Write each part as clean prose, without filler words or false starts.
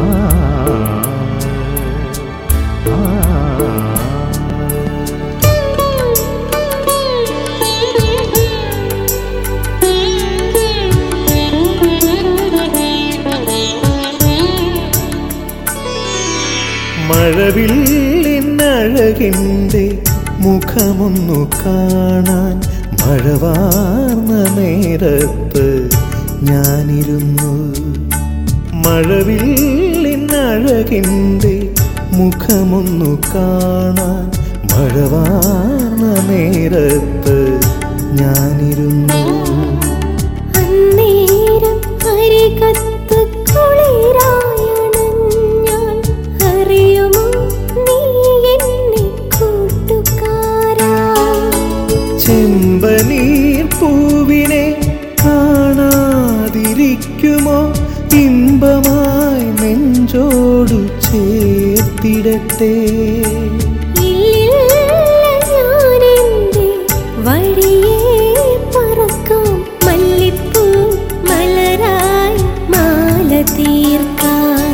മഴവില്ലിനഴകിൻ്റെ മുഖമൊന്നു കാണാൻ മഴവാർന്ന നേരത്ത് ഞാനിരുന്നു. മഴവില്ലിനഴകിൻ്റെ മുഖമൊന്നു കാണാൻ മഴവാർന്ന നേരത്ത് ഞാനിരുന്നു. അന്നേരം അരികത്ത് കുളിരായണഞ്ഞാൽ അറിയുമോ നീ എന്നെ കൂട്ടുകാരാ? ചെമ്പനീർ പൂവിനെ കാണാതിരിക്കുമോ? ഇമ്പമായി നെഞ്ചോടു ചേർത്തിടട്ടെ. വഴിയേ പറക്കാം മല്ലിപ്പൂ മലരായി മാല തീർക്കാൻ.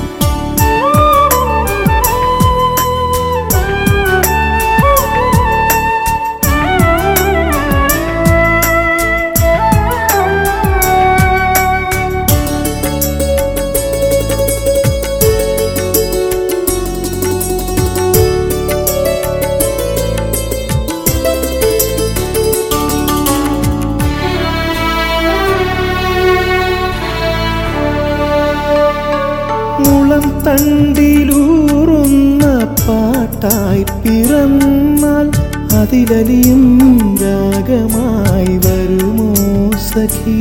മുളം തണ്ടിലൂറുന്ന പാട്ടായി പിറന്നാൽ അതിലലിയും രാഗമായി വരുമോ സഖി?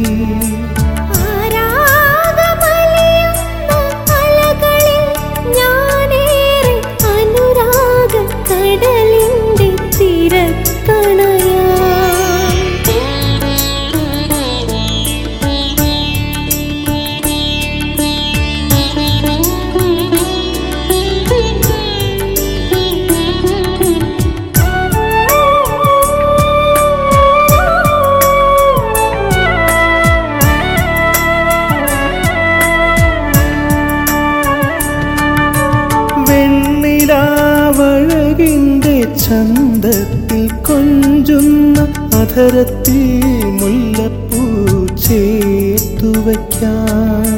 കടലിന്റെ തിരക്കണയാ വെണ്ണിലാവഴകിൻ്റെ ചന്തത്തിൽ കൊഞ്ചുന്ന അധരത്തിൽ മുല്ലപ്പൂ ചേർത്തു വയ്ക്കാം.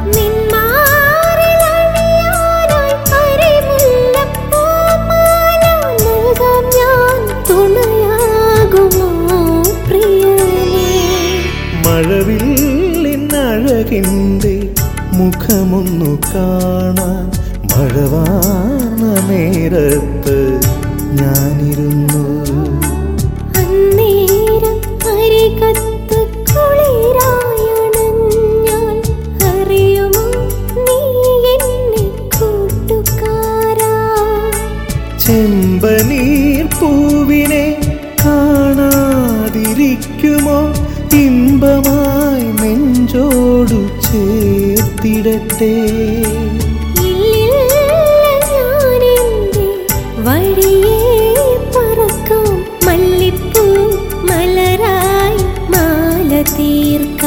മഴവില്ലിനഴകിൻ്റെ മുഖമൊന്നു കാണാൻ മഴവാർന്ന നേരത്ത് ഞാനിരുന്നു. അന്നേരം അരികത്ത് കുളിരായണഞ്ഞാൽ അറിയുമോ നീ എന്നെ കൂട്ടുകാരാ? ചെമ്പനീർ പൂവിനെ കാണാതിരിക്കുമോ? ഇമ്പമായി നെഞ്ചോടു ചേർത്തിടട്ടെ. വഴിയേ പറക്കാം മല്ലിപ്പൂ മലരായി മാല തീർക്കാൻ.